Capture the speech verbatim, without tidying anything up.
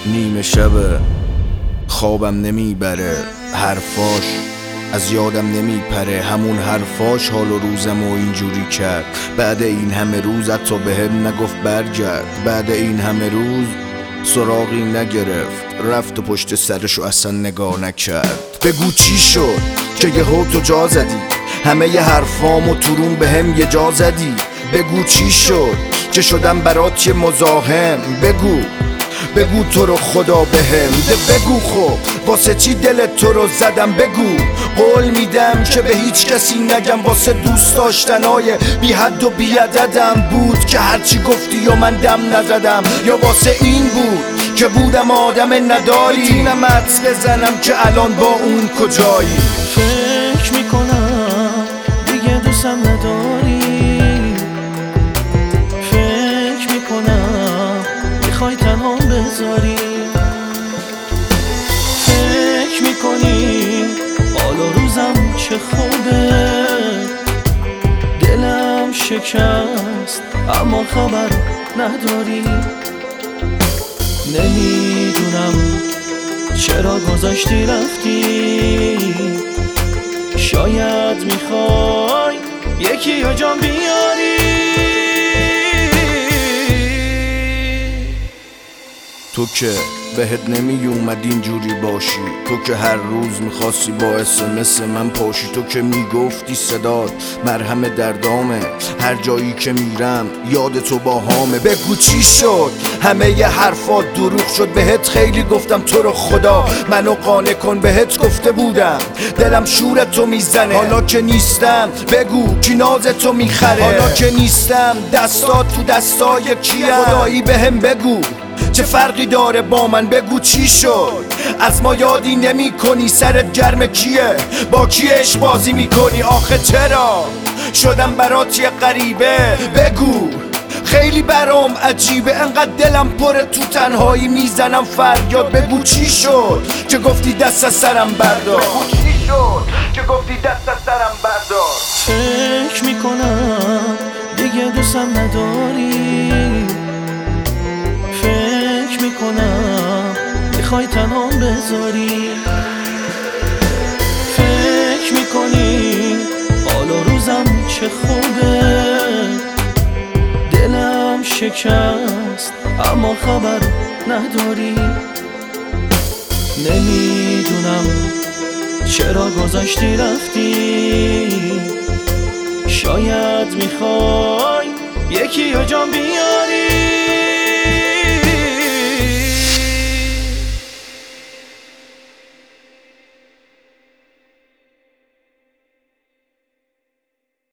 نیمه شبه خوابم نمیبره، حرفاش از یادم نمیپره، همون حرفاش حال و روزم و اینجوری کرد. بعد این همه روز حتی بهم نگفت برگرد، بعد این همه روز سراغی نگرفت، رفت و پشت سرشو اصلا نگاه نکرد. بگو چی شد که یه هو تو جا زدی، همه ی حرفامو تو روم بهم یه جا زدی. بگو چی شد که شدم برات یه مزاحم، بگو بگو تو رو خدا بهم ده. بگو خب واسه چی دلت تو رو زدم، بگو قول میدم که به هیچ کسی نگم. واسه دوست داشتنای بی حد و بی عددم بود که هرچی گفتی و من دم نزدم، یا واسه این بود که بودم آدم نداری، میتونم حدس بزنم که الان با اون کجایی. فکر میکنم دیگه دوستم نداری، فکر میکنم میخوای تنها بذاری، فکر میکنی حالا روزم چه خوبه، دلم شکست اما خبر نداری. نمیدونم چرا گذاشتی رفتی، شاید میخوای یکی یا جان بیاری. تو که بهت نمی اومد اینجوری باشی، تو که هر روز میخواستی با اسمس من پاشی، تو که میگفتی صدات مرهم دردامه، هر جایی که میرم یاد تو با هامه. بگو چی شد همه ی حرفات دروغ شد، بهت خیلی گفتم تو رو خدا منو قانع کن، بهت گفته بودم دلم شورتو میزنه. حالا که نیستم بگو کی نازتو میخره، حالا که نیستم دستات تو دستای کیه، خدایی بهم بگو چه فرقی داره با من. بگو چی شد از ما یادی نمی کنی، سرت گرم کیه با کی عشق بازی میکنی، آخه چرا شدم برات یه غریبه. بگو خیلی برام عجیبه، انقدر دلم پره تو تنهایی میزنم فریاد. بگو چی شد که گفتی دست از سرم بردار، بگو چی شد که گفتی دست از سرم بردار. فکر میکنم دیگه دوستم نداری، فکر میکنم میخوای تنها بذاری، فکر میکنی حالا روزم چه خوبه، دلم شکست اما خبر نداری. نمیدونم چرا گذاشتی رفتی، شاید میخوای یکی یا جان بیاری.